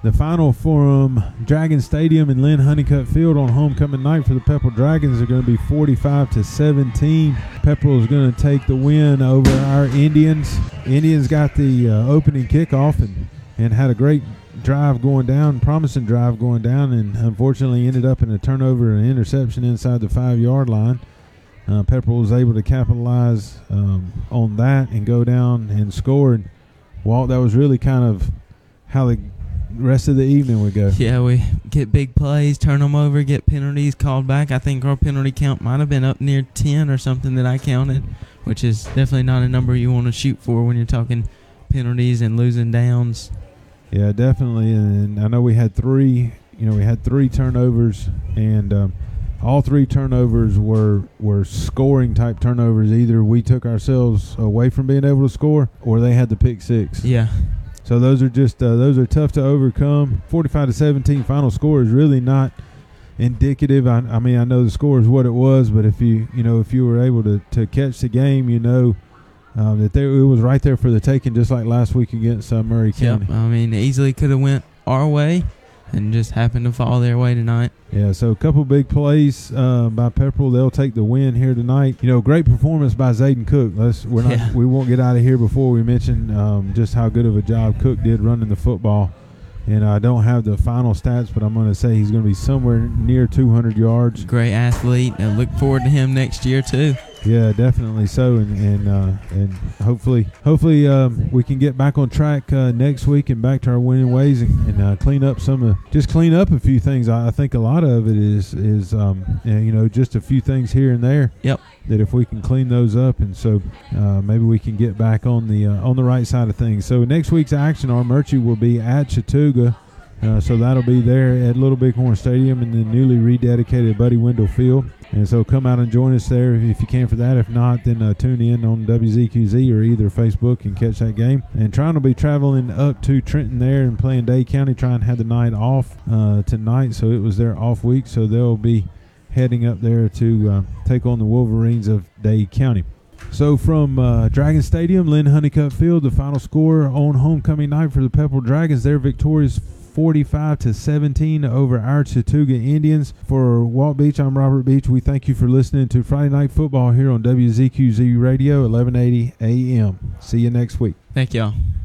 The final from Dragon Stadium and Lynn Honeycutt Field on homecoming night for the Pepperell Dragons are going to be 45-17. Pepperell is going to take the win over our Indians. Indians got the opening kickoff and had a great drive going down, promising drive going down, and unfortunately ended up in a turnover and interception inside the 5-yard line. Pepperell was able to capitalize on that and go down and score. And Walt, that was really kind of how the rest of the evening would go. Yeah, we get big plays, turn them over, get penalties called back. I think our penalty count might have been up near 10 or something that I counted, which is definitely not a number you want to shoot for when you're talking penalties and losing downs. Yeah, definitely. And I know we had three turnovers, and all three turnovers were scoring type turnovers. Either we took ourselves away from being able to score, or they had the pick six. Yeah. So those are just those are tough to overcome. 45-17 final score is really not indicative. I mean, I know the score is what it was, but if you were able to catch the game, that it was right there for the taking, just like last week against Murray County. Yep. I mean, it easily could have went our way and just happened to fall their way tonight. Yeah, so a couple big plays by Pepperell. They'll take the win here tonight. Great performance by Zayden Cook. We won't get out of here before we mention just how good of a job Cook did running the football. And I don't have the final stats, but I'm going to say he's going to be somewhere near 200 yards. Great athlete, and look forward to him next year too. Yeah, definitely so, and hopefully we can get back on track next week and back to our winning ways and clean up a few things. I think a lot of it is just a few things here and there. Yep. That if we can clean those up, and so maybe we can get back on the right side of things. So next week's action, our Murchie will be at Chattooga. So that'll be there at Little Bighorn Stadium in the newly rededicated Buddy Wendell Field. And so come out and join us there if you can for that. If not, then tune in on WZQZ or either Facebook and catch that game. And Tryon will be traveling up to Trenton there and playing Dade County. Tryon had the night off tonight, so it was their off week. So they'll be heading up there to take on the Wolverines of Dade County. So from Dragon Stadium, Lynn Honeycutt Field, the final score on homecoming night for the Pepperell Dragons. They're victorious 45-17 over our Chattooga Indians. For Walt Beach, I'm Robert Beach. We thank you for listening to Friday Night Football here on WZQZ Radio, 1180 AM. See you next week. Thank y'all.